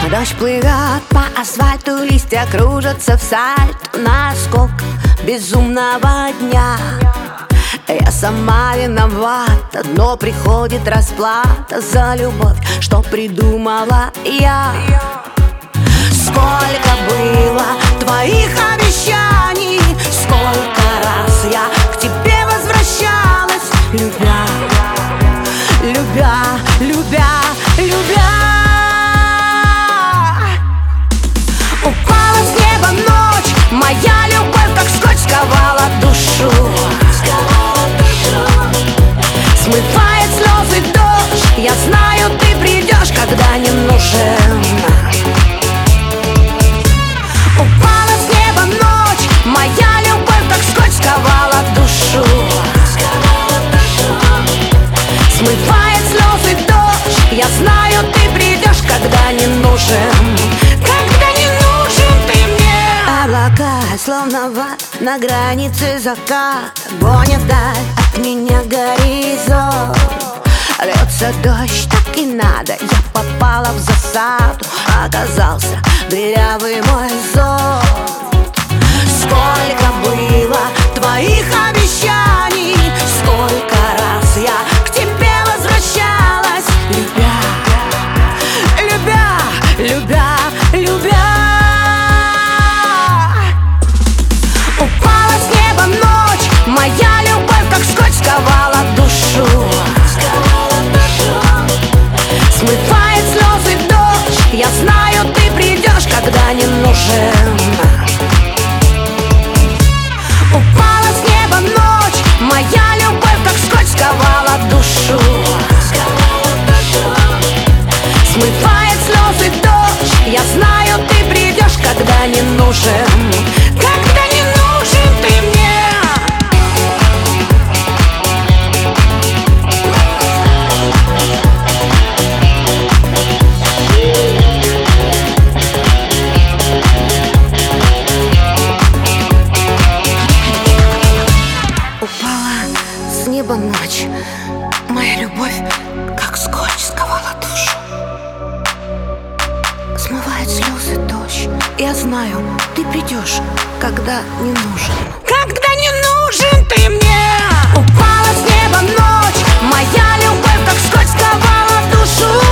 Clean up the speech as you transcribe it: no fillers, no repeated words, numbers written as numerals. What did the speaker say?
Дождь плывет по асфальту, листья кружатся в сальто на осколках безумного дня. Я сама виновата, но приходит расплата за любовь, что придумала я. Сколько было твоих обещаний, сколько раз я к тебе возвращалась, любя, любя, любя, любя. Упала с неба ночь, моя любовь как скотч сковала душу. Смывает слезы дождь, я знаю, ты придешь, когда не нужен. Упала с неба ночь, моя любовь как скотч сковала душу. Смывает слезы дождь, я знаю, ты придешь, когда не нужен. Когда не нужен ты мне. Облака, словно ват, на границе заката гонят вдаль от меня горизонт. Льется дождь, так и надо, я попала в засаду, оказался дырявый мой зонт. Сколько было твоих обещаний, сколько раз я к тебе возвращалась, любя, любя, любя, любя. Упала с неба ночь, моя любовь как скотч сковала душу. Смывает слезы дождь, я знаю, ты придешь, когда не нужен. Упала с неба ночь, моя любовь как скотч сковала душу. Смывает слезы дождь, я знаю, ты придешь, когда не нужен. Когда не нужен ты мне. С неба ночь, моя любовь как скотч сковала душу. Смывает слезы дождь, я знаю, ты придешь, когда не нужен. Когда не нужен ты мне. Упала с неба ночь, моя любовь как скотч сковала душу.